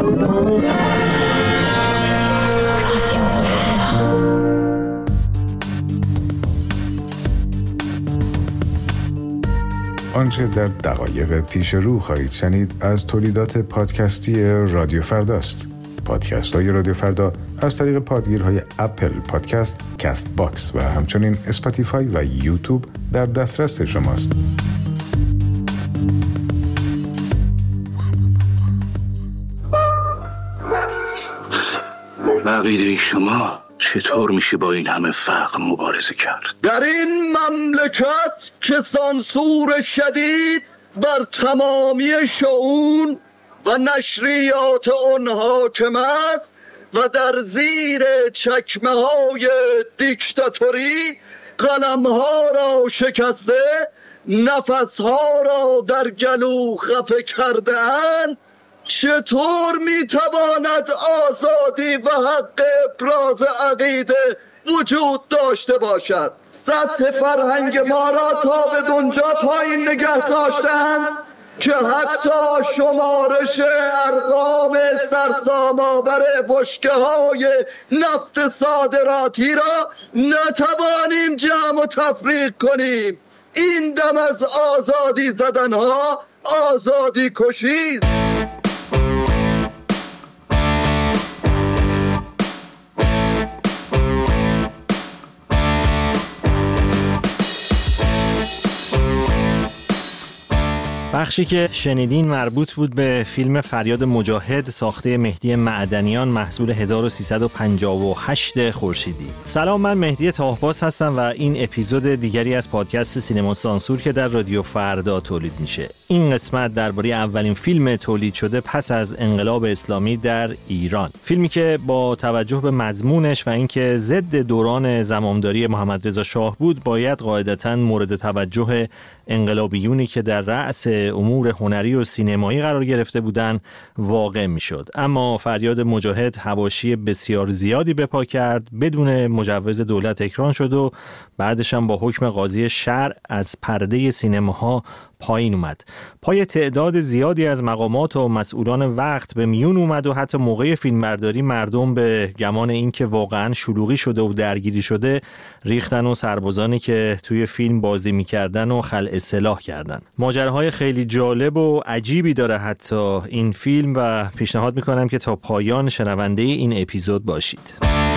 آنچه در دقایق پیش رو خواهید شنید از تولیدات پادکستی رادیو فرداست. پادکست های رادیو فردا از طریق پادگیرهای اپل پادکست، کست باکس و همچنین اسپاتیفای و یوتیوب در دسترس شماست. عقیده شما چطور میشه با این همه فقر مبارزه کرد؟ در این مملکت که سانسور شدید بر تمامی شؤون و نشریات آن حاکم است و در زیر چکمه های دیکتاتوری قلم ها را شکسته، نفس ها را در گلو خفه کرده‌اند، چطور میتواند آزادی و حق ابراز عقیده وجود داشته باشد؟ سطح فرهنگ ما را تا به دنجا پایین نگه داشتند که حتی شمارش ارقام سرسام‌آور بشکه‌های نفت صادراتی را نتوانیم جمع و تفریق کنیم. این دم از آزادی زدنها آزادی کشی است. بخشی که شنیدین مربوط بود به فیلم فریاد مجاهد ساخته مهدی معدنیان محصول 1358 خورشیدی. سلام، من مهدی طاهباز هستم و این اپیزود دیگری از پادکست سینما سانسور که در رادیو فردا تولید میشه. این قسمت درباره اولین فیلم تولید شده پس از انقلاب اسلامی در ایران. فیلمی که با توجه به مضمونش و اینکه ضد دوران زمامداری محمد رضا شاه بود، باید قاعدتاً مورد توجه انقلابیونی که در رأس امور هنری و سینمایی قرار گرفته بودند واقع میشد. اما فریاد مجاهد حواشی بسیار زیادی به پا کرد، بدون مجوز دولت اکران شد و بعدش هم با حکم قاضی شرع از پرده سینماها پایین اومد. پای تعداد زیادی از مقامات و مسئولان وقت به میون اومد و حتی موقع فیلمبرداری مردم به گمان اینکه واقعا شلوغی شده و درگیری شده ریختن و سربازانی که توی فیلم بازی میکردن و خلع سلاح کردن. ماجراهای خیلی جالب و عجیبی داره حتی این فیلم و پیشنهاد میکنم که تا پایان شنونده این اپیزود باشید.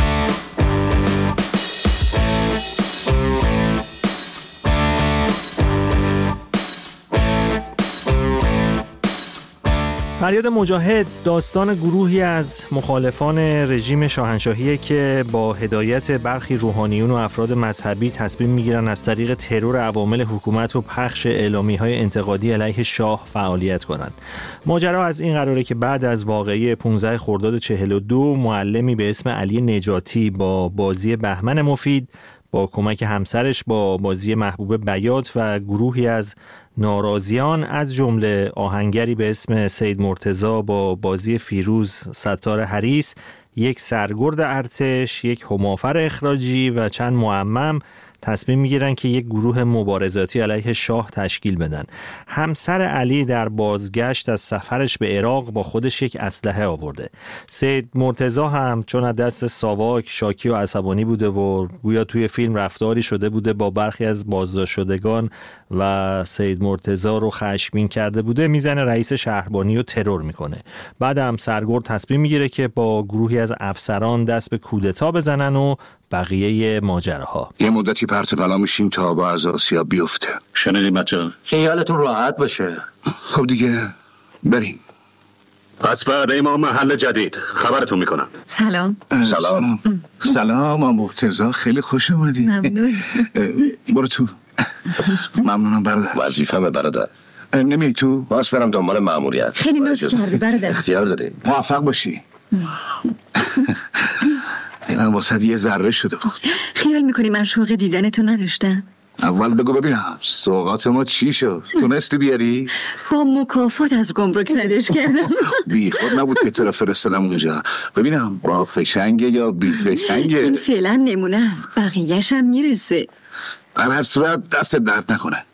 فریاد مجاهد داستان گروهی از مخالفان رژیم شاهنشاهیه که با هدایت برخی روحانیون و افراد مذهبی تصمیم میگیرن از طریق ترور عوامل حکومت و پخش اعلامیه‌های انتقادی علیه شاه فعالیت کنند. ماجرا از این قراره که بعد از واقعه 15 خرداد 42 معلمی به اسم علی نجاتی با بازی بهمن مفید با کمک همسرش با بازی محبوب بیات و گروهی از ناراضیان از جمله آهنگری به اسم سید مرتضی با بازی فیروز ستار حریص، یک سرگرد ارتش، یک همافر اخراجی و چند معمم تصمیم میگیرن که یک گروه مبارزاتی علیه شاه تشکیل بدن. همسر علی در بازگشت از سفرش به عراق با خودش یک اسلحه آورده. سید مرتضی هم چون از دست ساواک شاکی و عصبانی بوده و گویا توی فیلم رفتاری شده بوده با برخی از بازداشت شدگان و سید مرتضی رو خشمگین کرده بوده، میزنه رئیس شهربانی رو ترور میکنه. بعد هم سرگرد تصمیم میگیره که با گروهی از افسران دست به کودتا بزنن و بقیه ماجراها. یه مدتی پرت و پلا میشیم تا با از آسیا بیفته. شنیدیم بچه؟ خیالتون راحت باشه. خب دیگه بریم. پس فردا ما محل جدید خبرتون میکنم. سلام. سلام مرتضی، خیلی خوش اومدی. ممنون. برو تو. ممنونم برادر. وظیفه‌مه برادر. نمی تو؟ باز برم دنبال مأموریت. خیلی نوش کردی برادر. اختیار داری. موفق باشی. من واسه یه ذره شده بود. خیال میکنی من شوق دیدنتو نداشتم؟ اول بگو ببینم سوغات ما چی شد؟ تونستی بیاری؟ با مکافات از گمرک ردش کردم. بی خود نبود که طرف فرستادم اونجا. ببینم با فشنگه یا بی فشنگه؟ این فعلا نمونه است، بقیه‌ش هم میرسه. در هر صورت دست درد نکنه.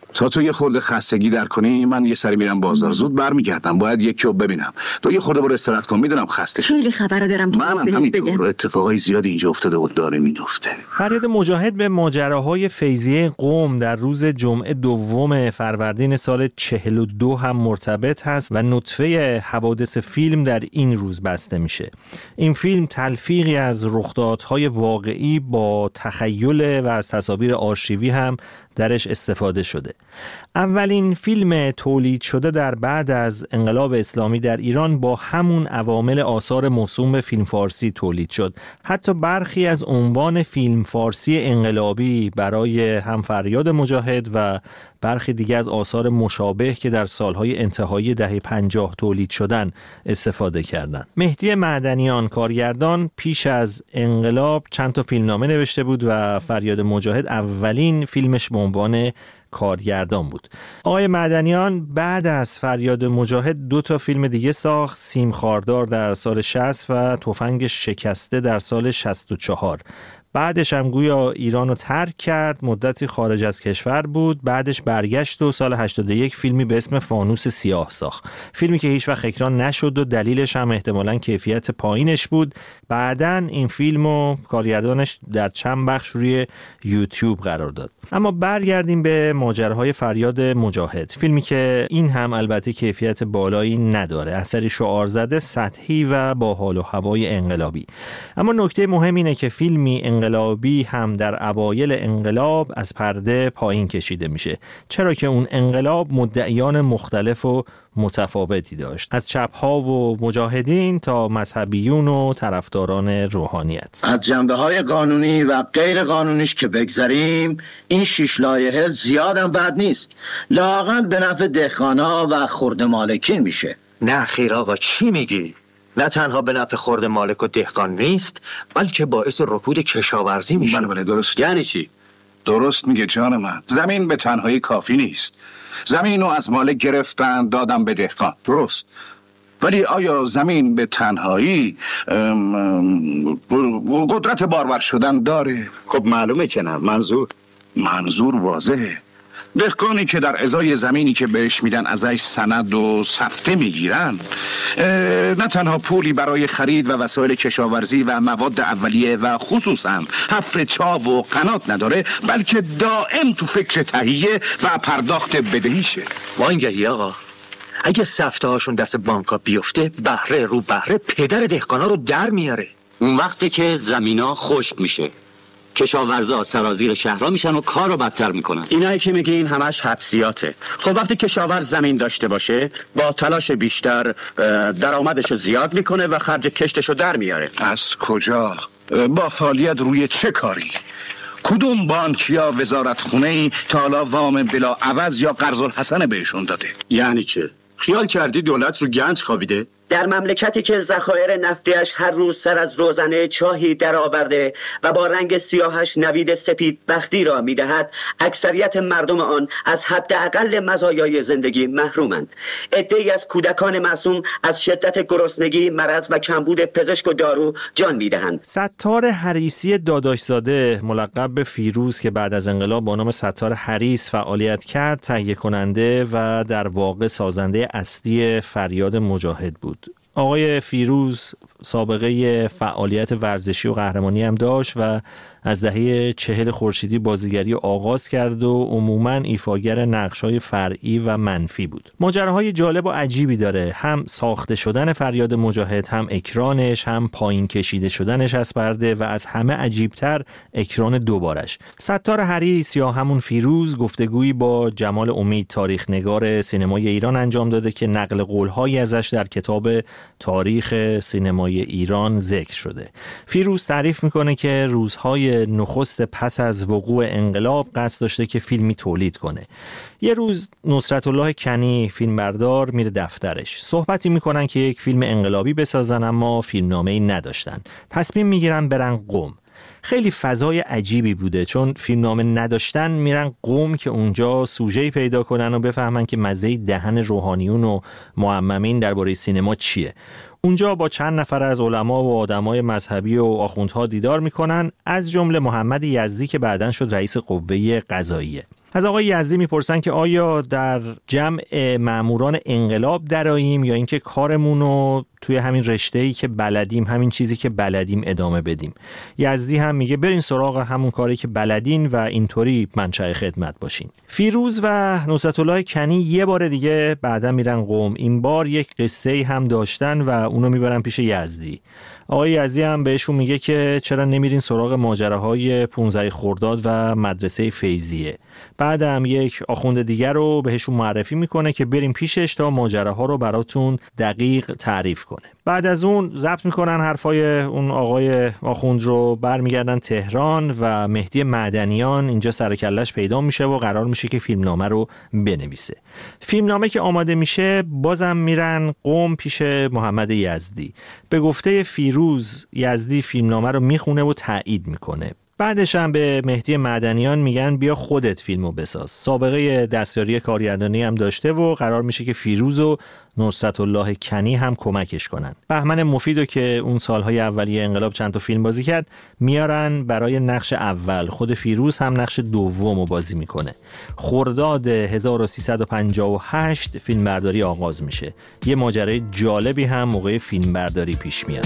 تا تو یه خورده خستگی در کنی من یه سری میرم بازار، زود برمیگردم. باید یک جوب ببینم. تو یه خورده برو استراحت کن، میدونم خسته شدی. خیلی خبرا دارم. منم همینطور، اتفاقای زیادی اینجا افتاده و داره میفته. فریاد مجاهد به ماجراهای فیضیه قم در روز جمعه 2 فروردین سال 42 هم مرتبط هست و نطفه حوادث فیلم در این روز بسته میشه. این فیلم تلفیقی از رخدادهای واقعی با تخیل و از تصاویر آرشیوی هم درش استفاده شده. اولین فیلم تولید شده در بعد از انقلاب اسلامی در ایران با همون عوامل آثار موسوم به فیلم فارسی تولید شد. حتی برخی از عنوان فیلم فارسی انقلابی برای هم فریاد مجاهد و برخی دیگه از آثار مشابه که در سالهای انتهایی دهه 50 تولید شدن استفاده کردند. مهدی معدنیان کارگردان پیش از انقلاب چند تا فیلمنامه نوشته بود و فریاد مجاهد اولین فیلمش به عنوان کارگردان بود. آقای معدنیان بعد از فریاد مجاهد 2 فیلم دیگه ساخت، سیم خاردار در سال 60 و تفنگ شکسته در سال 64. بعدش هم گویا ایرانو ترک کرد، مدتی خارج از کشور بود، بعدش برگشت و سال 81 فیلمی به اسم فانوس سیاه ساخت. فیلمی که هیچ وقت اکران نشد و دلیلش هم احتمالاً کیفیت پایینش بود. بعدن این فیلمو کارگردانش در چند بخش روی یوتیوب قرار داد. اما برگردیم به ماجراهای فریاد مجاهد، فیلمی که این هم البته کیفیت بالایی نداره، اثری شعار زده، سطحی و با حال و هوای انقلابی. اما نکته مهم اینه که فیلمی انقلابی هم در اوایل انقلاب از پرده پایین کشیده میشه، چرا که اون انقلاب مدعیان مختلف و متفاوتی داشت، از چپ‌ها و مجاهدین تا مذهبیون و طرفداران روحانیت. از جنبه‌های قانونی و غیر قانونیش که بگذاریم، این 6 لایحه زیادم بد نیست. لااقل به نفع دهقانا و خرده مالکین میشه. نه خیر آقا، چی میگی؟ نه تنها به نفع خرده مالک و دهقان نیست، بلکه باعث رکود کشاورزی میشه. بله درست. یعنی چی؟ درست میگه جان من. زمین به تنهایی کافی نیست. زمین رو از مالک گرفتن دادم به دهقان، درست. ولی آیا زمین به تنهایی قدرت بارور شدن داره؟ خب معلومه که نه. منظور واضحه. دهقانی که در ازای زمینی که بهش میدن ازش سند و سفته میگیرن، نه تنها پولی برای خرید و وسایل کشاورزی و مواد اولیه و خصوصا حفر چاب و قنات نداره، بلکه دائم تو فکر تهیه و پرداخت بدهیشه. وانگهی آقا، اگه سفته هاشون دست بانکا بیفته، بهره رو بهره پدر دهقانا رو در میاره. اون وقتی که زمینا خشک میشه، کشاورزا سرازیر شهرها میشن و کار رو بدتر میکنن. اینایی که میگین همش حدسیاته. خب وقتی کشاورز زمین داشته باشه، با تلاش بیشتر درآمدش رو زیاد میکنه و خرج کشتش رو در میاره. از کجا؟ با فعالیت روی چه کاری؟ کدوم بانک یا وزارت خونه‌ای تا حالا وام بلا عوض یا قرض الحسن بهشون داده؟ یعنی چه؟ خیال کردی دولت رو گنج خوابیده؟ در مملکتی که ذخایر نفتیش هر روز سر از روزنه چاهی درآورده و با رنگ سیاهش نوید سپید بختی را می‌دهد، اکثریت مردم آن از حداقل مزایای زندگی محرومند. عده‌ای از کودکان معصوم از شدت گرسنگی، مرض و کمبود پزشک و دارو جان می‌دهند. ستار حریسی داداشزاده ملقب به فیروز که بعد از انقلاب با نام ستار حریس فعالیت کرد، تهیه کننده و در واقع سازنده اصلی فریاد مجاهد بود. آقای فیروز سابقه فعالیت ورزشی و قهرمانی هم داشت و از دهه 40 خورشیدی بازیگری آغاز کرد و عموماً ایفاگر نقش‌های فرعی و منفی بود. ماجراهای جالب و عجیبی داره، هم ساخته شدن فریاد مجاهد، هم اکرانش، هم پایین کشیده شدنش از پرده و از همه عجیبتر اکران دوبارش. ستار حریس یا همون فیروز گفتگویی با جمال امید تاریخ‌نگار سینمای ایران انجام داده که نقل قول‌هایی ازش در کتاب تاریخ سینمای ایران ذکر شده. فیروز تعریف میکنه که روزهای نخست پس از وقوع انقلاب قصد داشته که فیلمی تولید کنه. یه روز نصرت الله کنی فیلمبردار میره دفترش. صحبتی میکنن که یک فیلم انقلابی بسازن اما فیلمنامه‌ای نداشتن. تصمیم میگیرن برن قم. خیلی فضای عجیبی بوده چون فیلمنامه نداشتن، میرن قم که اونجا سوژه‌ای پیدا کنن و بفهمن که مزه دهن روحانیون و معممین درباره سینما چیه. اونجا با چند نفر از علما و آدمای مذهبی و آخوندها دیدار میکنن، از جمله محمد یزدی که بعداً شد رئیس قوه قضاییه. از آقای یزدی میپرسن که آیا در جمع ماموران انقلاب دراییم یا اینکه کارمون رو توی همین رشته‌ای که بلدیم، همین چیزی که بلدیم ادامه بدیم. یزدی هم میگه برین سراغ همون کاری که بلدین و اینطوری منشأ خدمت باشین. فیروز و نصرت الله کنی یه بار دیگه بعدا میرن قم. این بار یک قصه‌ای هم داشتن و اونو میبرن پیش یزدی. آقای یزدی هم بهشون میگه که چرا نمیرین سراغ ماجراهای 15 خرداد و مدرسه فیضیه. بعد هم یک آخوند دیگر رو بهشون معرفی میکنه که بریم پیشش تا ماجراها رو براتون دقیق تعریف کنه. بعد از اون ضبط میکنن حرفای اون آقای آخوند رو، برمیگردن تهران و مهدی معدنیان اینجا سر کله‌اش پیدا میشه و قرار میشه که فیلمنامه رو بنویسه. فیلمنامه که آماده میشه بازم میرن قم پیش محمد یزدی. به گفته فیروز یزدی فیلمنامه رو میخونه و تایید میکنه. بعدش هم به مهدی معدنیان میگن بیا خودت فیلمو بساز. سابقه دستیاری کارگردانی هم داشته و قرار میشه که فیروز و نصرت الله کنی هم کمکش کنن. بهمن مفیدو که اون سالهای اولیه انقلاب چند تا فیلم بازی کرد میارن برای نقش اول. خود فیروز هم نقش دومو بازی میکنه. خرداد 1358 فیلمبرداری آغاز میشه. یه ماجرای جالبی هم موقع فیلمبرداری پیش میاد.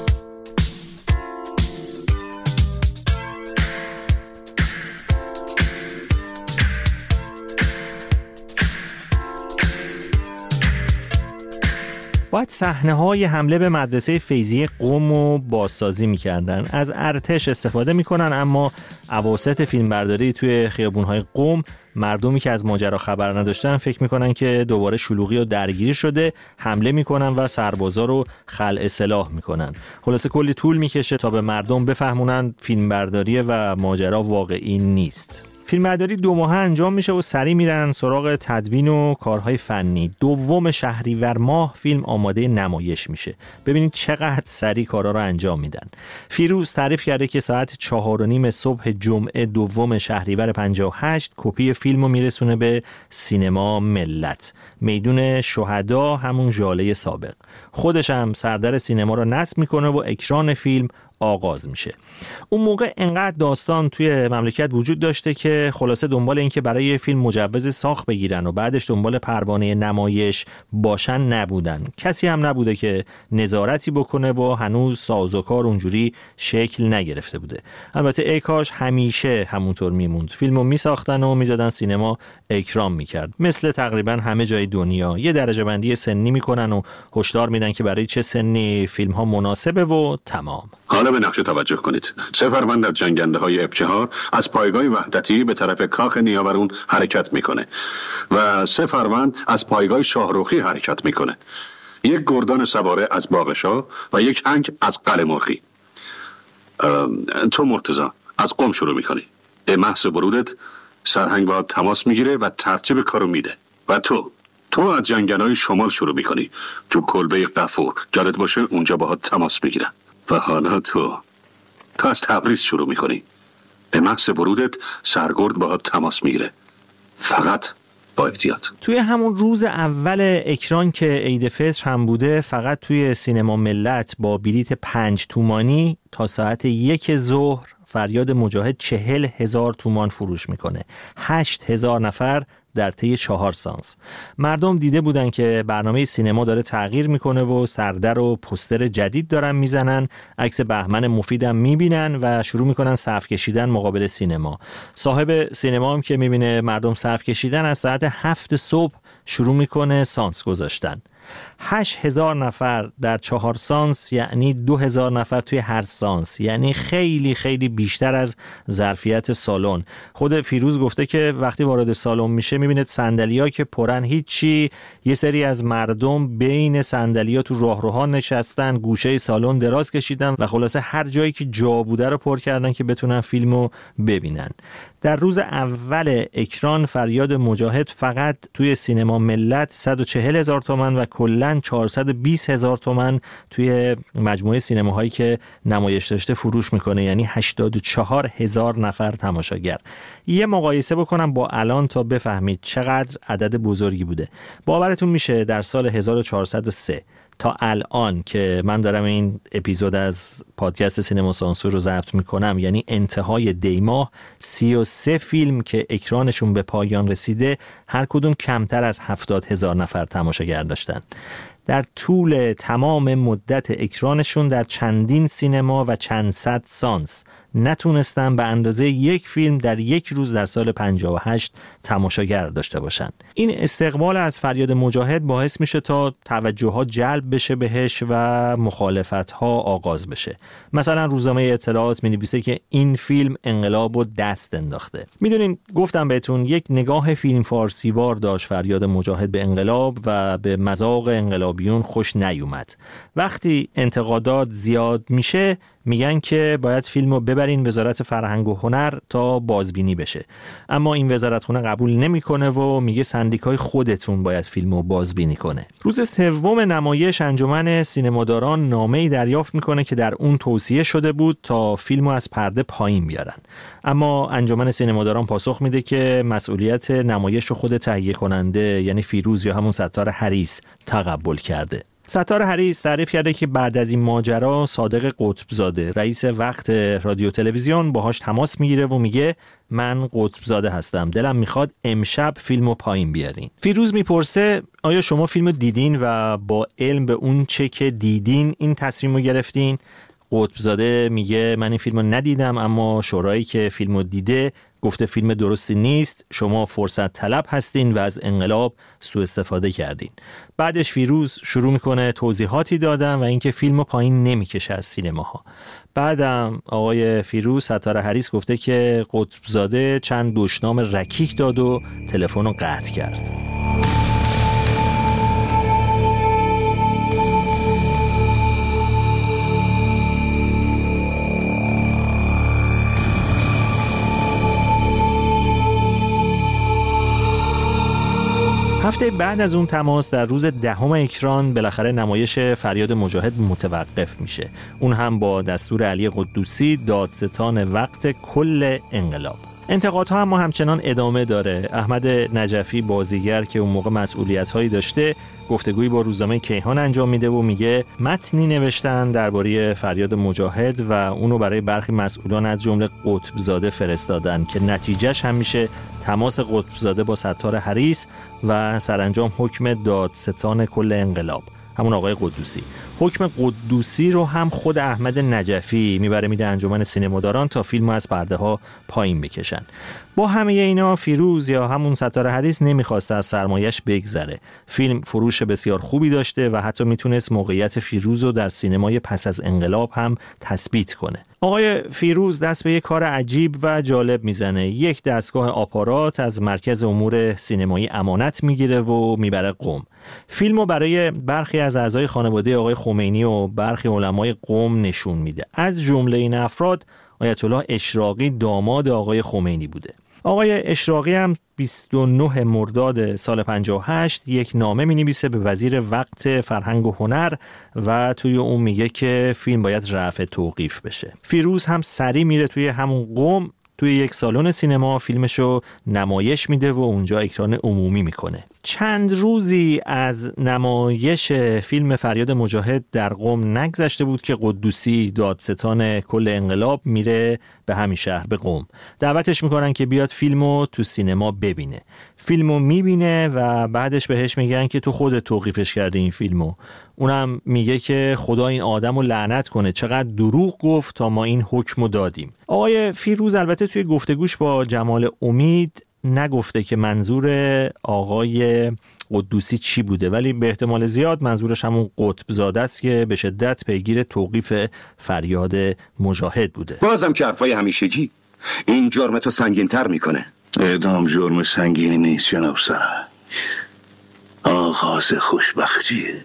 باید صحنه‌های حمله به مدرسه فیضیه قم رو بازسازی می‌کردن. از ارتش استفاده می‌کنن، اما اواسط فیلمبرداری توی خیابون‌های قم مردمی که از ماجرا خبر نداشتن فکر می‌کنن که دوباره شلوغی و درگیری شده، حمله می‌کنن و سربازا رو خلع سلاح می‌کنن. خلاصه کلی طول می‌کشه تا به مردم بفهمونن فیلمبرداری و ماجرا واقعی نیست. فیلمبرداری 2 ماه انجام میشه و سریع میرن سراغ تدوین و کارهای فنی. 2 شهریور ماه فیلم آماده نمایش میشه. ببینید چقدر سریع کارا رو انجام میدن. فیروز تعریف کرده که ساعت 4:30 صبح جمعه 2 شهریور 58 کپی فیلمو میرسونه به سینما ملت، میدون شهدا، همون ژاله سابق. خودش هم سردر سینما رو نصب میکنه و اکران فیلم آغاز میشه. اون موقع انقدر داستان توی مملکت وجود داشته که خلاصه دنبال این که برای فیلم مجوز ساخت بگیرن و بعدش دنبال پروانه نمایش باشن نبودن. کسی هم نبوده که نظارتی بکنه و هنوز سازوکار اونجوری شکل نگرفته بوده. البته ای کاش همیشه همونطور میموند. فیلمو میساختن و میدادن سینما اکرام میکرد. مثل تقریبا همه جای دنیا یه درجه بندی سنی میکنن و هشدار میدن که برای چه سنی فیلم ها مناسبه و تمام. حالا به نقشه توجه کنید. 3 فروند در جنگنده ابچهار از پایگاه وحدتی به طرف کاخ نیاورون حرکت میکنه و 3 فروند از پایگاه شاهروخی حرکت میکنه. 1 گردان سواره از باغشاه و 1 هنگ از قلعه مرغی. تو مرتضی از قم شروع میکنی. به محض ورودت سرهنگ با تماس میگیره و ترتیب کارو میده. و تو از جنگل‌های شمال شروع میکنی. تو کلبه قفور جالت باشه اونجا باهات تماس میگیرن. و حالا تو از تبریز شروع میکنی. به محض ورودت سرگرد باهات تماس میگیره. فقط با احتیاط. توی همون روز اول اکران که عید فطر هم بوده، فقط توی سینما ملت با بلیت 5 تومانی تا ساعت 1 ظهر فریاد مجاهد 40,000 تومان فروش میکنه. 8,000 نفر در طی 4 سانس. مردم دیده بودن که برنامه سینما داره تغییر میکنه و سردر و پوستر جدید دارن میزنن. عکس بهمن مفیدم میبینن و شروع میکنن صف کشیدن مقابل سینما. صاحب سینما هم که میبینه مردم صف کشیدن از ساعت 7 صبح شروع میکنه سانس گذاشتن. 8,000 نفر در 4 سانس یعنی 2,000 نفر توی هر سانس، یعنی خیلی خیلی بیشتر از ظرفیت سالن. خود فیروز گفته که وقتی وارد سالن میشه میبینه صندلی‌ها که پرن هیچی، یه سری از مردم بین صندلی‌ها تو راهروها نشستن، گوشه سالن دراز کشیدن و خلاصه هر جایی که جا بوده رو پر کردن که بتونن فیلمو ببینن. در روز اول اکران فریاد مجاهد فقط توی سینما ملت 140,000 تومان و کلاً 420,000 تومان توی مجموعه سینماهایی که نمایش داشته فروش میکنه، یعنی 84,000 نفر تماشاگر. یه مقایسه بکنم با الان تا بفهمید چقدر عدد بزرگی بوده. باورتون میشه در سال 1403 تا الان که من دارم این اپیزود از پادکست سینما سانسور رو ضبط میکنم، یعنی انتهای دی ماه، 33 فیلم که اکرانشون به پایان رسیده هر کدوم کمتر از 70,000 نفر تماشاگر داشتن. در طول تمام مدت اکرانشون در چندین سینما و چند صد سانس نتونستن به اندازه یک فیلم در یک روز در سال 58 تماشاگر داشته باشن. این استقبال از فریاد مجاهد باعث میشه تا توجه‌ها جلب بشه بهش و مخالفت‌ها آغاز بشه. مثلا روزنامه اطلاعات می‌نویسه که این فیلم انقلابو دست انداخته. میدونین گفتم بهتون یک نگاه فیلم فارسیوار داشت فریاد مجاهد به انقلاب و به مذاق انقلابیون خوش نیومد. وقتی انتقادات زیاد میشه میگن که باید فیلمو ببرین وزارت فرهنگ و هنر تا بازبینی بشه، اما این وزارتخونه قبول نمیکنه و میگه سندیکای خودتون باید فیلمو بازبینی کنه. روز سوم نمایش انجمن سینماداران نامه‌ای دریافت میکنه که در اون توصیه شده بود تا فیلمو از پرده پایین بیارن، اما انجمن سینماداران پاسخ میده که مسئولیت نمایش رو خود تهیه کننده یعنی فیروز یا همون ستار حریص تقبل کرده. ستار حریص تعریف کرده که بعد از این ماجرا صادق قطبزاده رئیس وقت رادیو تلویزیون باهاش تماس میگیره و میگه من قطبزاده هستم، دلم میخواد امشب فیلمو پایین بیارین. فیروز میپرسه آیا شما فیلمو دیدین و با علم به اون چه که دیدین این تصمیمو گرفتین؟ قطبزاده میگه من این فیلمو ندیدم، اما شورایی که فیلمو دیده گفته فیلم درستی نیست، شما فرصت طلب هستین و از انقلاب سوء استفاده کردین. بعدش فیروز شروع میکنه توضیحاتی دادن و اینکه فیلمو پایین نمیکشه از سینماها. بعدم آقای فیروز ستار حریص گفته که قطبزاده چند دشنام رکیک داد و تلفن رو قطع کرد. هفته بعد از اون تماس در روز 10 اکران بالاخره نمایش فریاد مجاهد متوقف میشه، اون هم با دستور علی قدوسی دادستان وقت کل انقلاب. انتقادها اما همچنان ادامه داره. احمد نجفی بازیگر که اون موقع مسئولیت‌هایی داشته گفتگویی با روزنامه کیهان انجام میده و میگه متنی نوشتن درباره فریاد مجاهد و اونو برای برخی مسئولان از جمله قطبزاده فرستادن که نتیجهش هم میشه تماس قطبزاده با ستار حریص و سرانجام حکم دادستان کل انقلاب، همون آقای قدوسی. حکم قدوسی رو هم خود احمد نجفی میبره میده انجمن سینماداران تا فیلمو از پرده ها پایین بکشن. با همه اینا فیروز یا همون ستار حریص نمیخواسته از سرمایش بگذره. فیلم فروش بسیار خوبی داشته و حتی میتونست موقعیت فیروز رو در سینمای پس از انقلاب هم تثبیت کنه. آقای فیروز دست به یک کار عجیب و جالب میزنه. یک دستگاه آپارات از مرکز امور سینمایی امانت میگیره و میبره قم. فیلمو برای برخی از اعضای خانواده آقای خمینی و برخی علمای قم نشون میده. از جمله این افراد آیت الله اشراقی داماد آقای خمینی بوده. آقای اشراقی هم 29 مرداد سال 58 یک نامه می‌نویسه به وزیر وقت فرهنگ و هنر و توی اون میگه که فیلم باید رفع توقیف بشه. فیروز هم سری میره توی همون قم توی یک سالن سینما فیلمشو نمایش میده و اونجا اکران عمومی میکنه. چند روزی از نمایش فیلم فریاد مجاهد در قم نگذشته بود که قدوسی دادستان کل انقلاب میره به همین شهر، به قم. دعوتش میکنن که بیاد فیلمو تو سینما ببینه. فیلمو میبینه و بعدش بهش میگن که تو خودت توقیفش کردی این فیلمو. اونم میگه که خدا این آدمو لعنت کنه، چقدر دروغ گفت تا ما این حکمو دادیم. آقای فیروز البته توی گفتگوش با جمال امید نگفته که منظور آقای قدوسی چی بوده، ولی به احتمال زیاد منظورش همون قطبزاده است که به شدت پیگیر توقیف فریاد مجاهد بوده. بازم که حرفای همیشگی این جرم تو سنگین‌تر میکنه. اعدام جرم سنگینی نیست جناب سرای، آغاز خوشبختیه.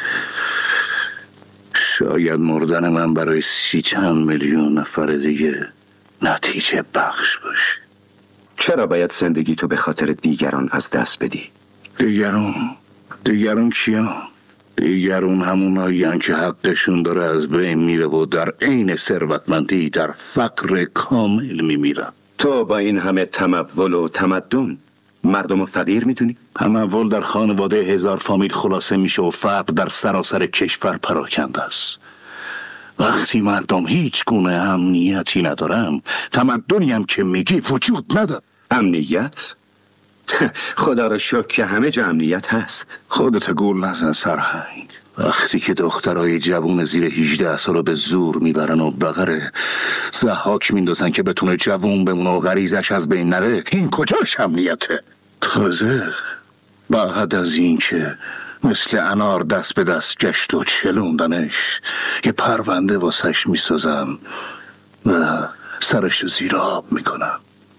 شاید مردن من برای 30 چند میلیون نفر دیگه نتیجه بخش باشه. چرا باید زندگی تو به خاطر دیگران از دست بدی؟ دیگران کیان؟ دیگران همونایین که حقشون داره از بین میره و در عین ثروتمندی در فقر کامل میمیرن. تو با این همه تمول و تمدن مردم فقیر میدونی؟ تمول در خانواده 1000 فامیل خلاصه میشه و فقر در سراسر کشور پراکنده است. وقتی مردم هیچ گونه امنیتی ندارن، تمدنی هم که میگی وجود نداره. امنیت؟ خدا را شکر که همه جا امنیت هست. خودت گول نزن سرهنگ. وقتی که دخترای جوون زیر 18 سال به زور میبرن و بغر ضحاک میندازن که بتونه جوون بمونه و غریزش از بین نره، این کجاش امنیته؟ تازه بعد از این که مثل انار دست به دست گشت و چلوندنش، یه پرونده واسش میسازم و سرش زیر آب میکنم.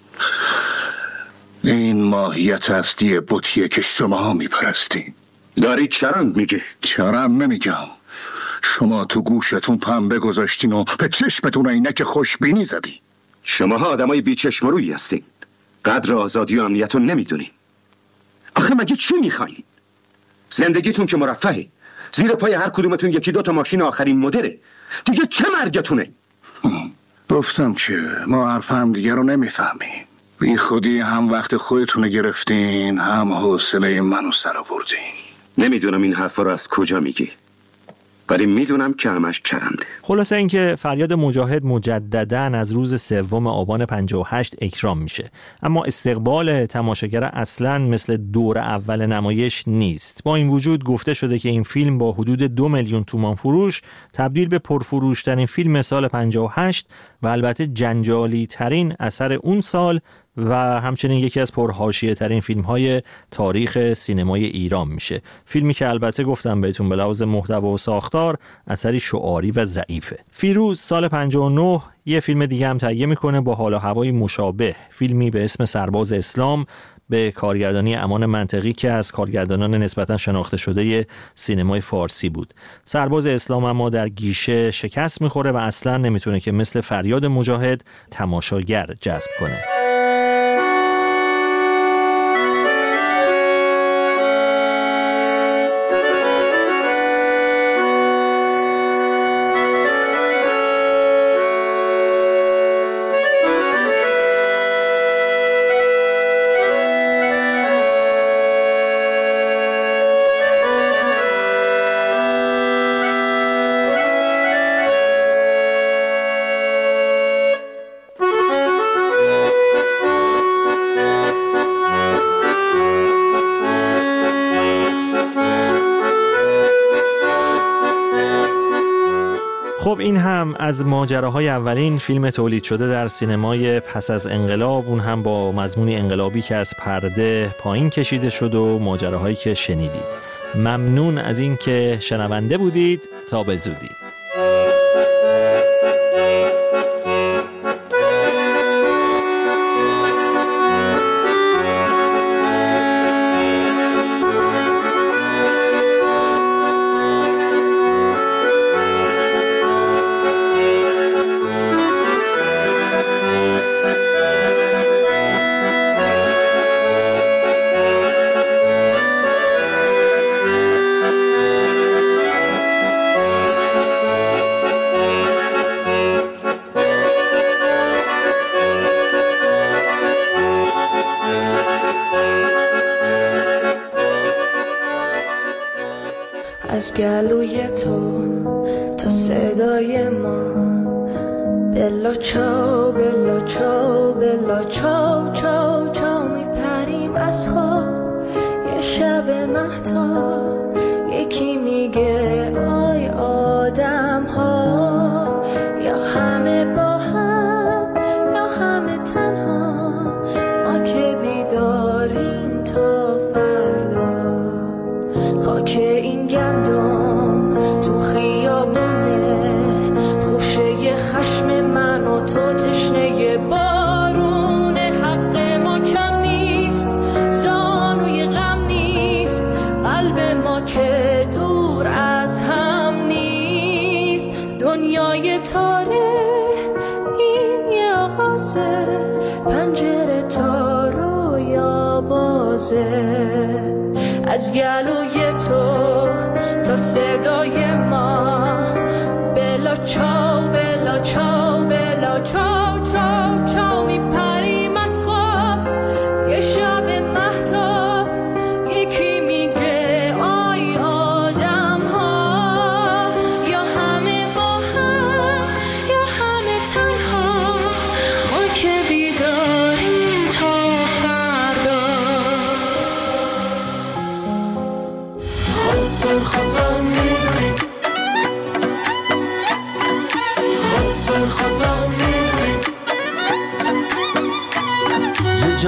این ماهیت اصلی بتیه که شما میپرستین. داری چرند میگی؟ چرند نمیگم. شما تو گوشتون پنبه گذاشتین و به چشمتون عینک خوشبینی زدین. شماها آدمای بیچشم و رویی هستین. قدر آزادی و امنیت رو نمیدونین. آخه مگه چی میخواین؟ زندگیتون که مرفهه. زیر پای هر کدومتون 1-2 تا ماشین آخرین مدره. دیگه چه مرگتونه؟ گفتم که ما حرف هم دیگه رو نمیفهمیم. بی خودی هم وقت خودتون گرفتین، هم حوصله منو سر آوردین. نمیدونم این حرفا رو از کجا میگی، ولی میدونم که همش چرنده. خلاصه اینکه فریاد مجاهد مجدداً از روز 3 آبان 58 اکرام میشه، اما استقبال تماشاگر اصلاً مثل دور اول نمایش نیست. با این وجود گفته شده که این فیلم با حدود 2 میلیون تومان فروش تبدیل به پرفروشترین فیلم سال 58 و البته جنجالی ترین اثر اون سال و همچنین یکی از پرحاشیه ترین فیلم های تاریخ سینمای ایران میشه. فیلمی که البته گفتم بهتون به لحاظ محتوا و ساختار اثری شعاری و ضعیفه. فیروز سال 59 یه فیلم دیگه هم تهیه میکنه با حال و هوای مشابه، فیلمی به اسم سرباز اسلام به کارگردانی امان منطقی که از کارگردانان نسبتا شناخته شده سینمای فارسی بود. سرباز اسلام اما در گیشه شکست میخوره و اصلا نمیتونه که مثل فریاد مجاهد تماشاگر جذب کنه. خب این هم از ماجراهای اولین فیلم تولید شده در سینمای پس از انقلاب، اون هم با مضمونی انقلابی که از پرده پایین کشیده شد و ماجراهایی که شنیدید. ممنون از این که شنونده بودید. تا به زودی. از گلوی تو تا صدای ما بلا چاو بلا چاو بلا چاو چاو چاو میپریم از خواب یه شب مهتاب یکی میگه آی آدم ها یا همه با هم یا همه تنها ما که بیداریم تا فردا خاک این گندم تو خیابونه خوشه خشم من و تو تشنه بارون حق ما کم نیست زانوی غم نیست قلب ما که دور از هم نیست دنیای تاره این یه آغازه پنجره تا رویا بازه از گلوی تو تا صدای ما بلا چاو بلا چاو بلا چاو چاو چاو میپریم از خواب یه شب مهد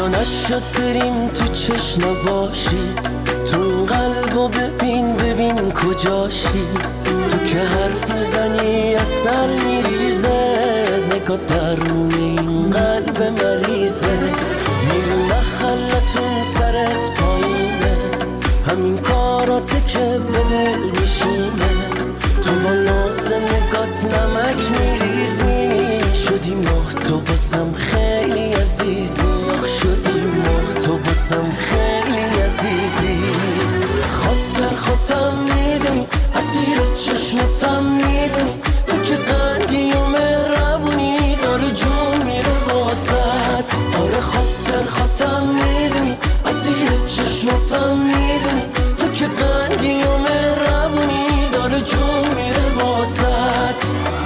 تا نشد بریم تو چشم باشی، تو این قلبو ببین کجاشی، تو که حرف میزنی اصل میریزه، نگاه درون این قلب مریضه، میری محلتون سرت پایینه، همین کاراته که به دل میشینه، تو با ناز نگات نمک میریزی، شدی ماه تو باسم خیلی عزیزی، آخ شدی ماه تو باسم خیلی عزیزی، خودم میدونی اسیر چشمتم میدونی، تو که قندی و مهربونی داره جون میره واسط، آره خودم میدونی اسیر چشمتم میدونی، تو که قندی و مهربونی داره جون میره واسط.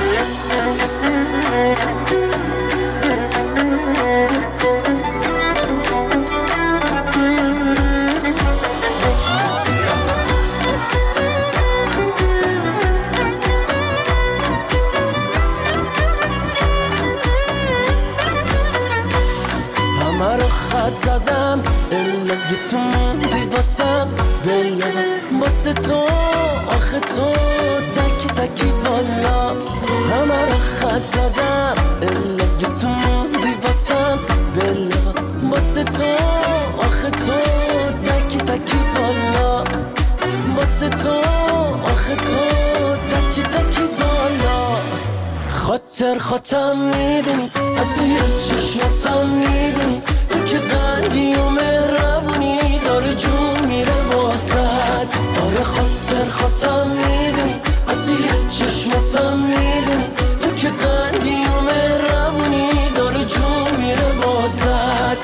زدم الا تو موندی واسم، بلا واسه تو آخه تو تکی تکی بالا، همه رو خط زدم الا تو موندی واسم، بلا واسه تو آخه تو تکی تکی بالا، واسه تو آخه تو تکی تکی بالا، خاطرم میدونی اسیر چشمتم میدونی، تو که قندی و مهربونی داره جون میره واسط، آره خاطرم میدونی اسیر چشمتم میدونی، تو که قندی و مهربونی داره جون میره واسط.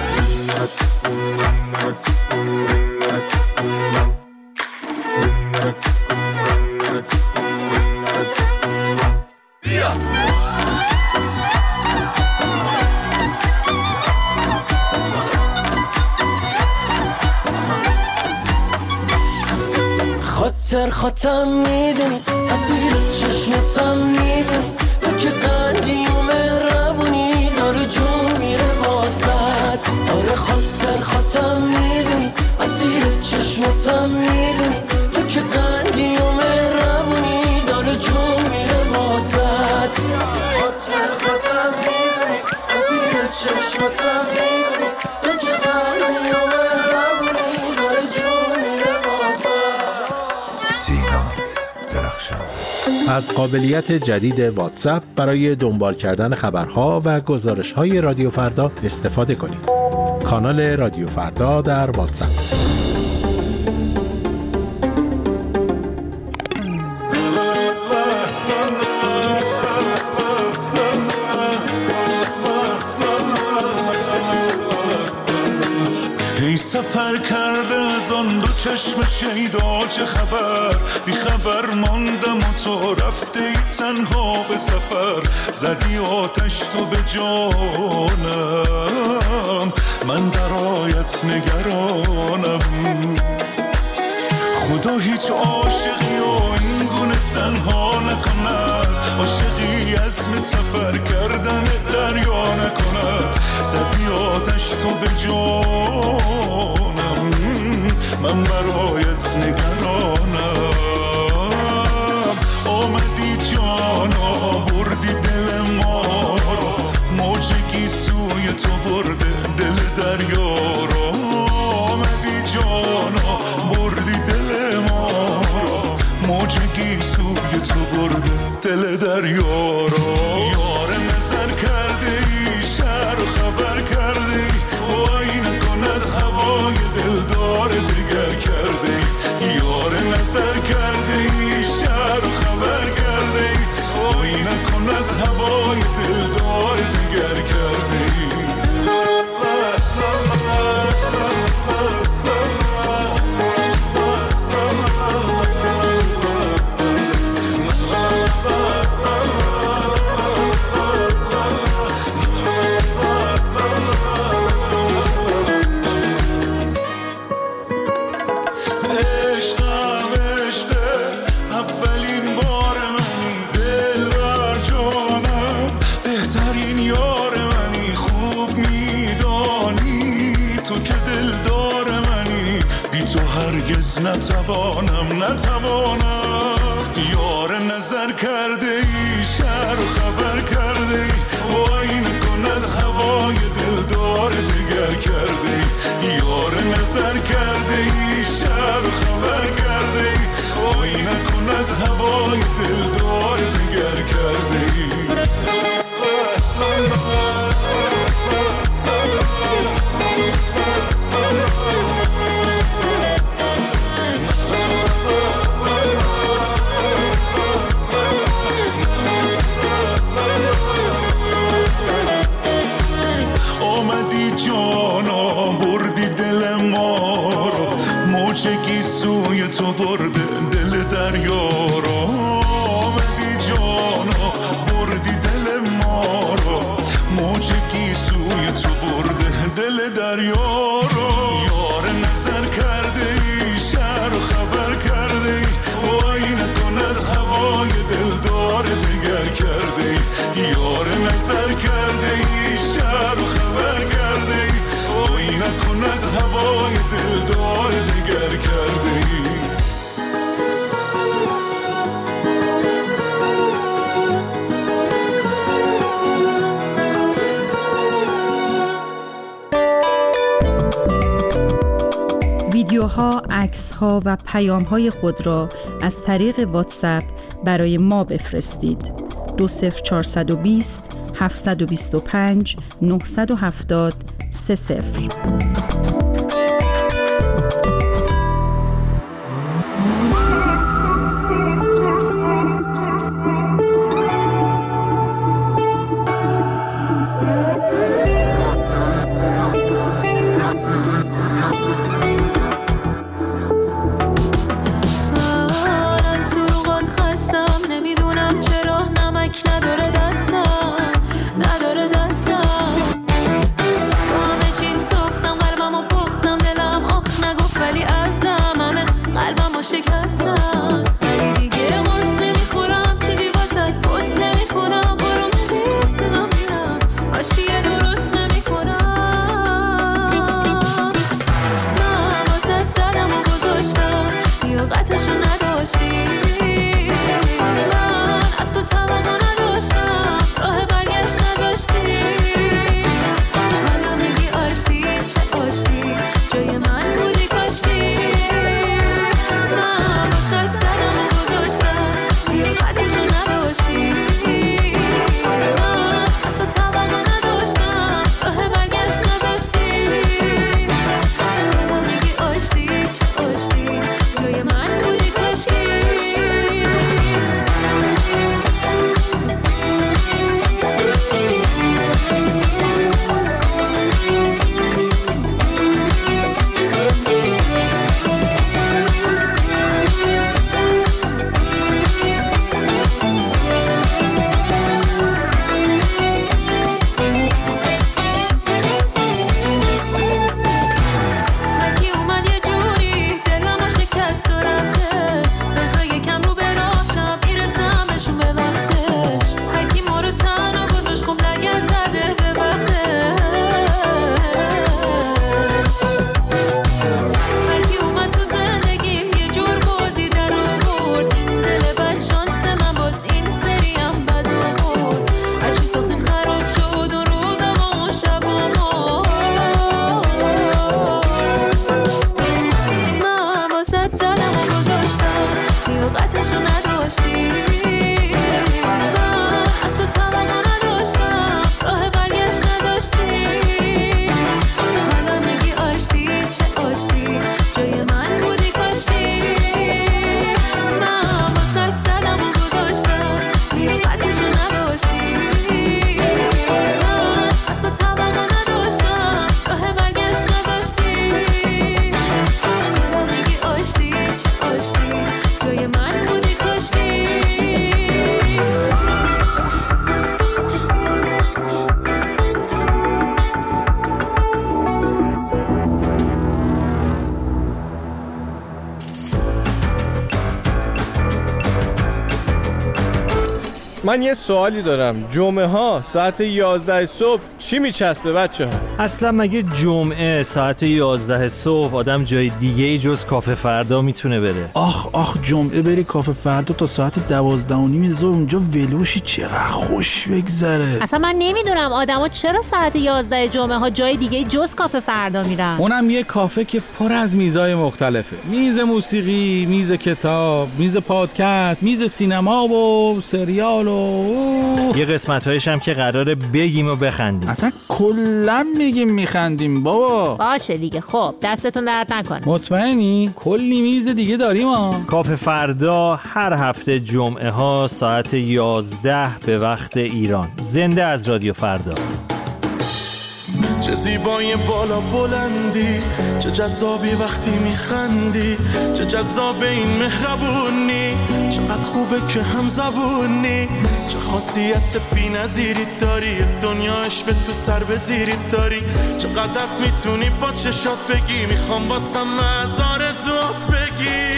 خاطرم میدونی اسیر چشمتم میدونی، تو که قندی و مهربونی داره جون میره واسط، آره خاطرم میدونی اسیر چشمتم میدونی، تو که قندی و مهربونی داره جون میره واسط، خاطرم میدونی اسیر چشمتم میدونی، تو که قندی و مهربونی داره جون میره واسط. از قابلیت جدید واتساپ برای دنبال کردن خبرها و گزارش‌های رادیو فردا استفاده کنید. کانال رادیو فردا در واتساپ. سفر کرده از آن دو چشم شیدا چه خبر، بی خبر ماندم و تو رفته ای تنها به سفر، زدی آتش تو به جانم، من برایت نگرانم، خدا هیچ عاشقی و این گونه تنها نکند، عاشقی عزم سفر کردن دریا نکند، زدی آتش تو به جانم، من برایت نگرانم، آمدی جانا بردی دل ما رو، موجگی سوی تو برده دل دریا رو، آمدی جانا بردی دل ما رو، موجگی سوی تو برده دل دریا رو، یار نظر کرده ای شهر و خبر کرده ای، وای نکن از هوای دلدار دیگر کرده ای، یار نظر کرده ای شهر و خبر کرده ای، وای نکن از هوای دلدار دیگر کرده ای. باز نتوانم یار نظر کرده ای شهر و خبر کرده ای وای نکن از هوای دلدار دگر کرده ای یار نظر کرده ای شهر و خبر کرده ای وای نکن از هوای دلدار دگر کرده ای آمدی جانا بردی دل ما رو موجه گیسوی تو برده دل دریا رو آمدی جانا بردی دل ما رو موجه گیسوی تو برده دل دریا رو یار نظر کرده ای شهر و خبر کرده ای وای نکن از هوای دلدار دگر کرده ای یار نظر کرده ای شهر و خبر کرده ای وای نکن از هوای دلدار دگر کرده ای ویدیوها، عکس‌ها و پیام‌های خود را از طریق واتساپ برای ما بفرستید. 20420 725 970 30. نداره دستم با همه چیز ساختم قلبم و من یه سوالی دارم. جمعه ها ساعت 11 صبح چی میچسبه بچه ها؟ اصلا مگه جمعه ساعت 11 صبح آدم جای دیگه ای جز کافه فردا میتونه بره؟ آخ جمعه بری کافه فردا تا ساعت 12:30 ظهر اونجا ولوشی، چقدر خوش بگذره. اصلا من نمیدونم آدما چرا ساعت 11 جمعه ها جای دیگه جز کافه فردا میرن. اونم یه کافه که پر از میزای مختلفه. میز موسیقی، میز کتاب، میز پادکست، میز سینما و سریال و یه قسمت‌هایش هم که قراره بگیم و بخندیم. اصلا کلا میگیم میخندیم بابا. باشه دیگه، خب دستتون درد نکنه. مطمئنی؟ کلی میز دیگه داریم ها. کافه فردا هر هفته جمعه ها ساعت 11 به وقت ایران. زنده از رادیو فردا. چه زیبای بالا بلندی، چه جذابی وقتی میخندی، چه جذاب این مهربونی، چقدر خوبه که هم زبونی، چه خاصیت بی‌نظیری داری، دنیا عشق تو سر بزیری داری، چقدر میتونی با چشات بگی، میخوام واسم از آرزوات بگی.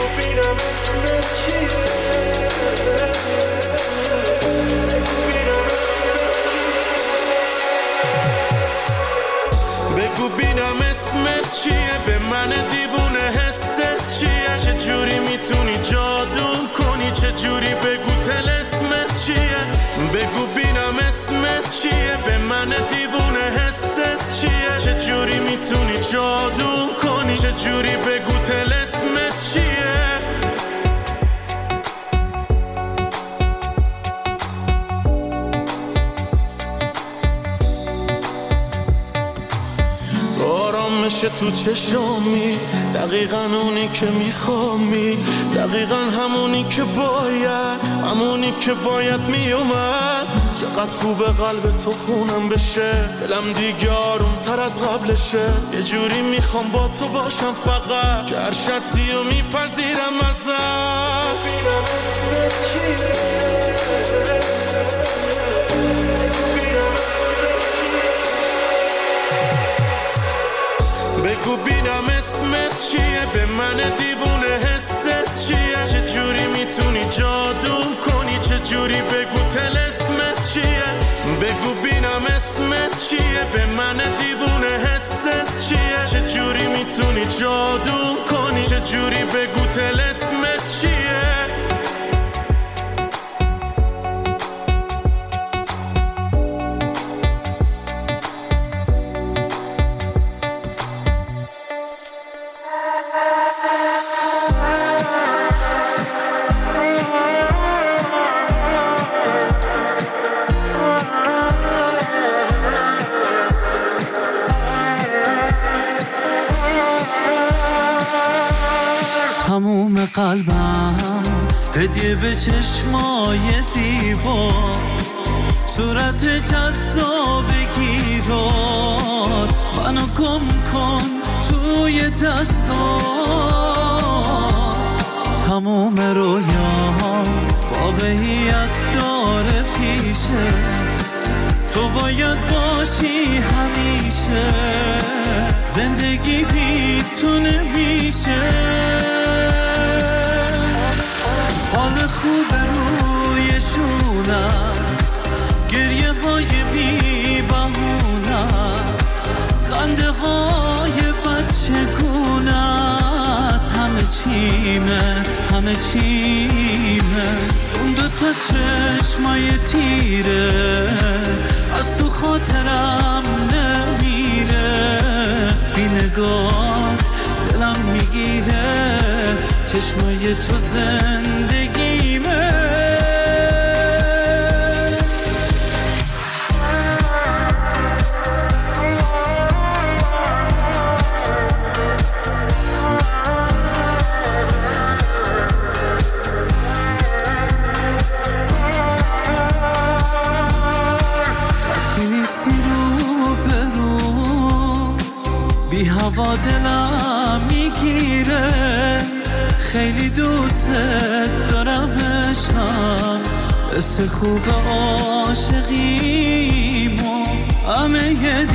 بگو بینم اسمت چیه، به من دیوونه حست چیه، چه جوری میتونی جادوم کنی، چه جوری بگو طلسمت چیه، بگو بینم اسمت چیه، به من دیوونه حست چیه، چه جوری میتونی جادوم کنی، چه جوری بگو طلسمت چیه. آرامش تو چشامی، دقیقاً اونی که میخوامی، دقیقاً همونی که باید میومد. چقدر خوبه قلب تو خونم بشه، دلم دیگه آروم تر از قبلشه، یه جوری میخوام با تو باشم فقط، که هر شرطی رو میپذیرم ازت. بگو بینم اسمت چیه، به من دیوونه حست چیه، چه جوری میتونی جادوم کنی، چه جوری بگو طلسمت چیه، بگو بینم اسمت چیه، به من دیوونه حست چیه، چه جوری میتونی جادوم کنی، چه جوری بگو طلسمت چیه. تموم قلبم هدیه به چشمای زیبا، صورت جذاب گیرات، منو گم کن توی دستات. تموم رویام واقعیت داره پیشه، تو باید باشی همیشه، زندگی بیتونه میشه. حال خوب روی شونت، گریه های بی بهونت، خنده های بچگونت، همه چیمه. اون دوتا چشمای تیره از تو خاطرم نمیره، بی نگاه دلم میگیره، چشمای تو زندگیمه. بی هوا دلم میگیره، خیلی دوست دارم عشقم، مثل خوب عاشقیمو، همه یه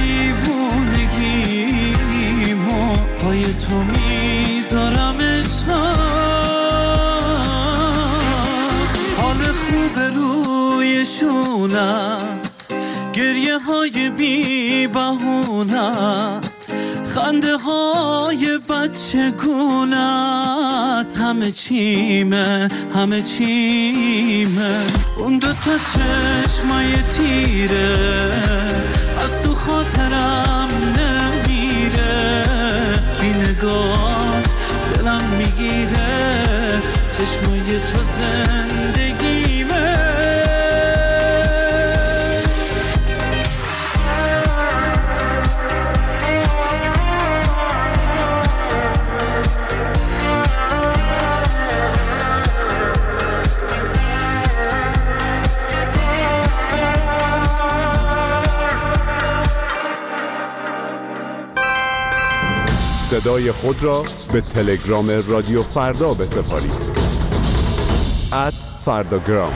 دیوونگیمو پای تو میذارم عشقم. حال روبروی شونت، گریه های بی بهونت، خنده های بچه گونت، همه چیمه همه چیمه. اون دوتا چشمای تیره از تو خاطرم نمیره، بی نگاه دلم میگیره، چشمای تو زندگیمه. صدای خود را به تلگرام رادیو فردا بسپارید. @فرداگرام.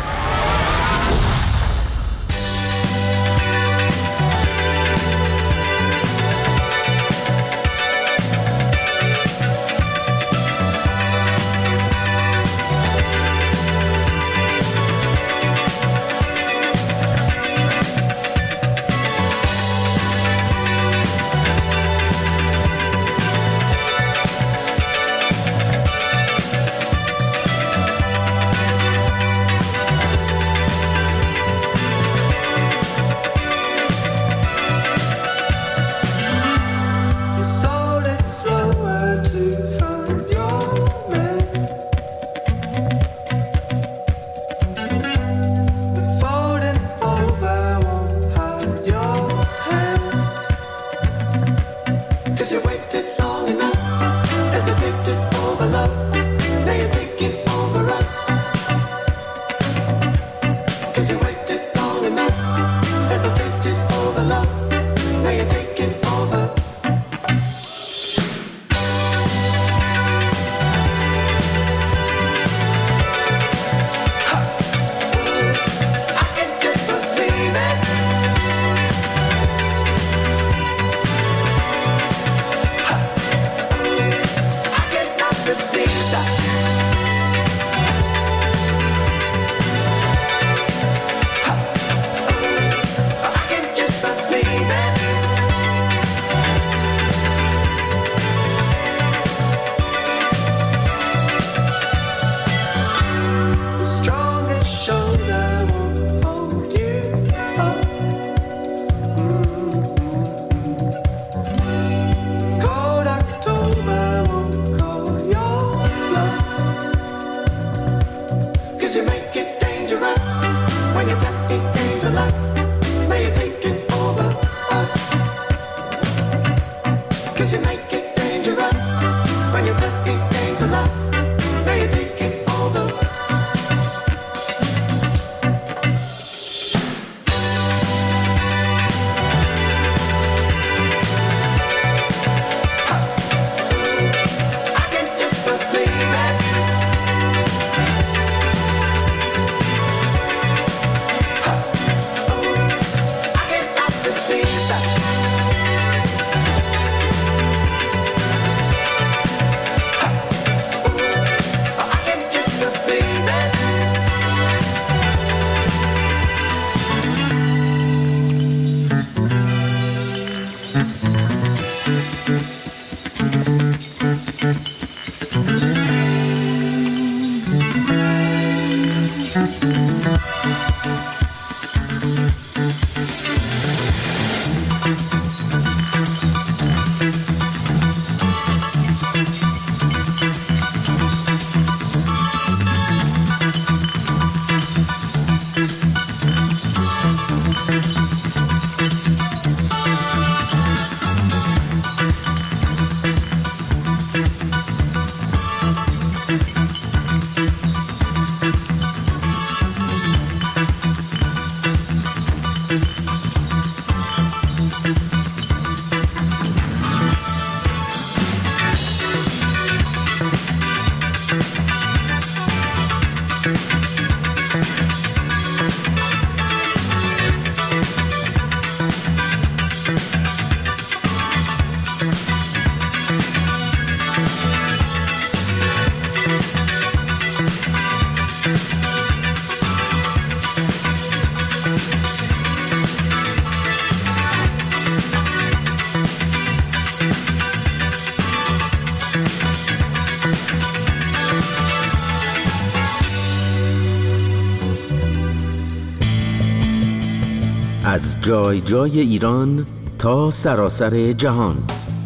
از جای جای ایران تا سراسر جهان.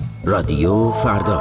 رادیو فردا.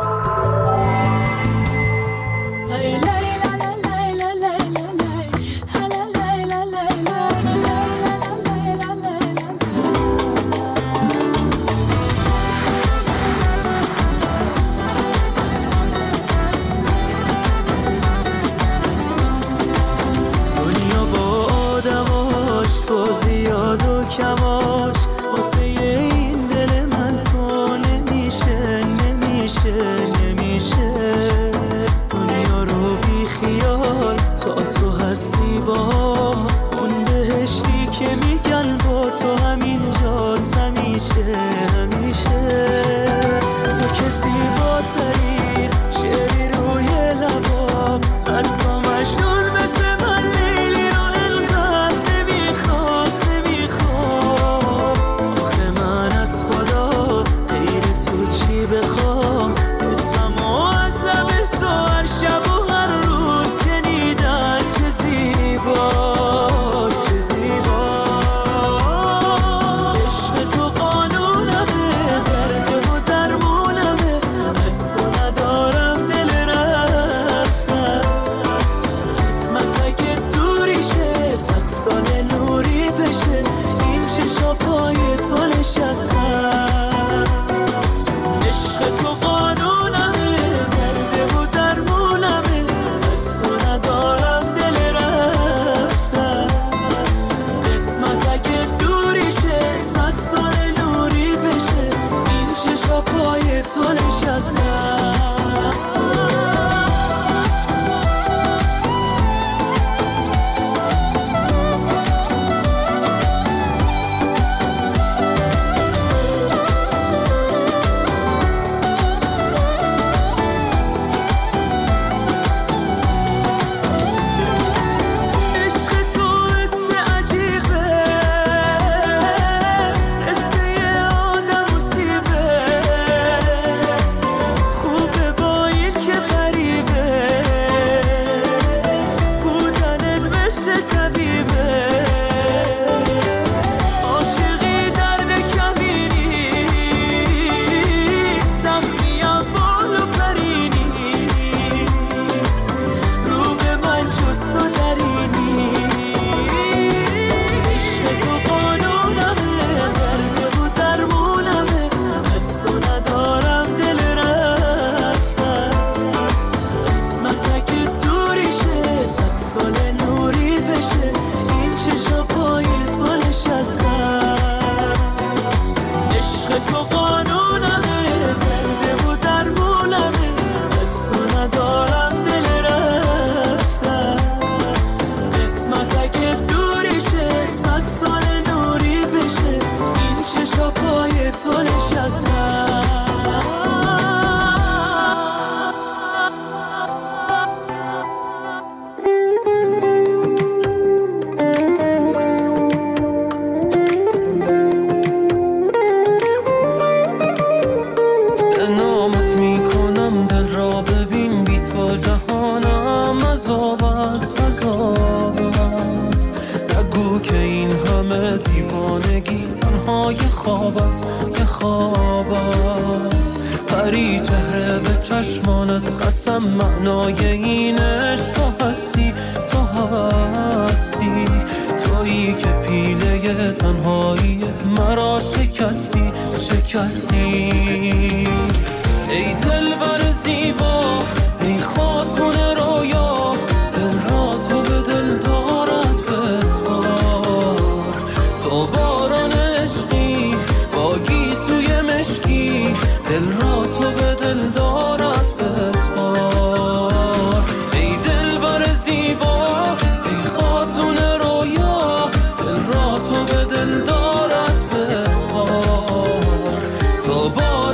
تو با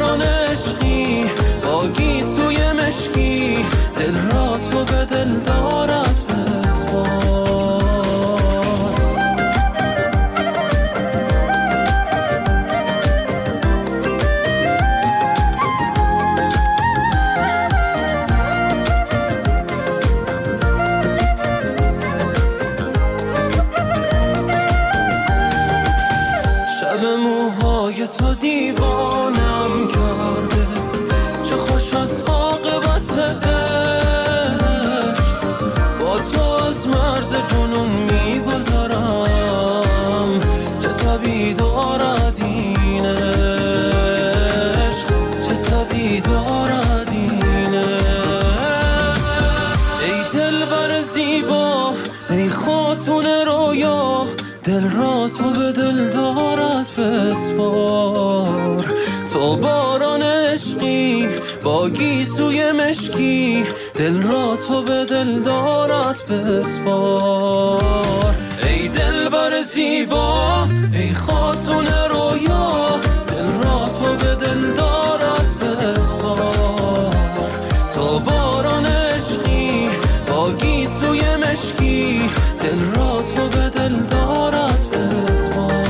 رویا دل را تو به دل دارت بسپار. تو باران عشقی با گیسوی مشکی دل را تو به دل دارت بسپار. ای دلبر زیبا ای خاتون رویا دل را تو به دل دارت بسپار. تو باران عشقی با گیسوی مشکی دل را تو به دل دارت بسپار.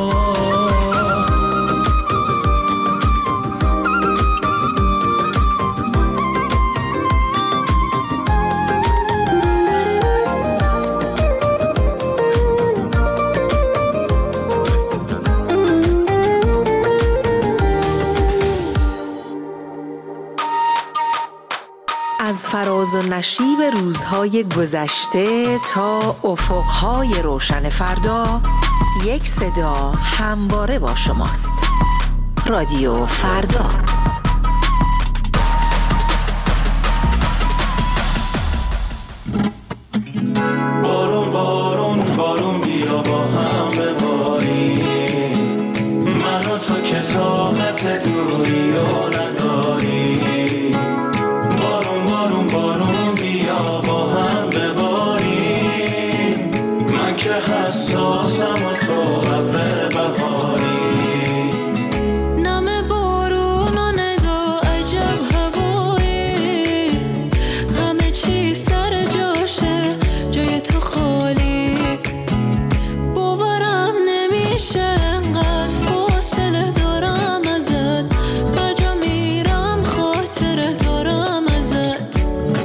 از فراز و نشیب روزهای گذشته تا افقهای روشن فردا، یک صدا همواره با شماست. رادیو فردا. بارون بارون بارون بیا با هم بباریم، من و تو که طاقت دوری و نداریم. بارون بارون بارون بیا با هم بباریم، من که حساسم و تو ابر بهاری. نم بارون و ندا عجب هوایی، همه چی سر جاشه جای تو خالی. باورم نمیشه انقدر فاصله دارم ازت، بر جا میرم خاطره دارم ازت.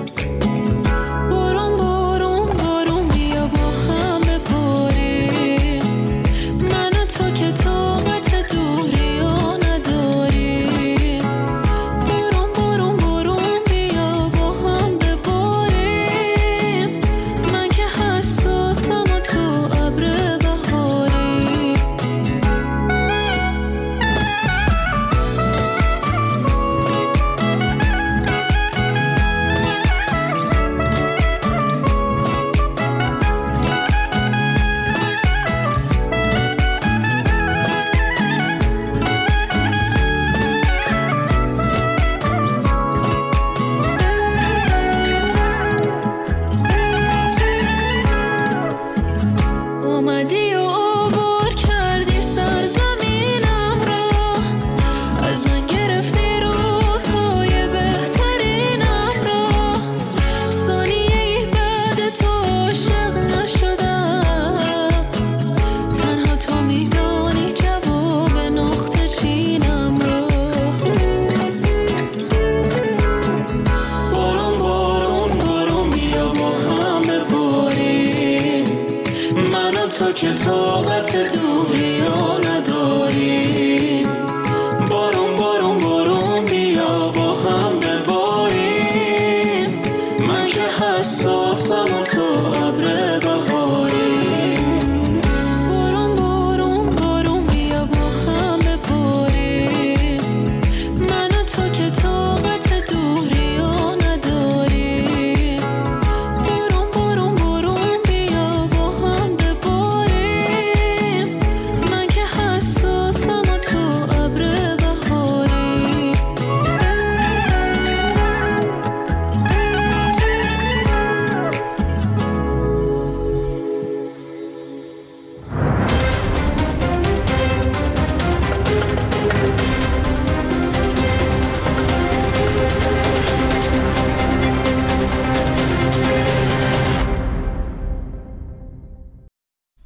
بارون بارون بارون بیا با هم بباریم، من و تو که طاقت دوری و نداریم. بارون بارون بارون بیا با هم بباریم، من که حساسم و تو ابر بهاری. اومدی و عبور کردی سرزمینم را، از من گرفتی روزهای بهترینم را. ثانیه‌ای بعد تو عاشق نشدم، تنها تو میدانی جواب نقطه چینم را. بارون بارون بارون بیا با هم بباریم، من و تو که طاقت دوری و نداریم.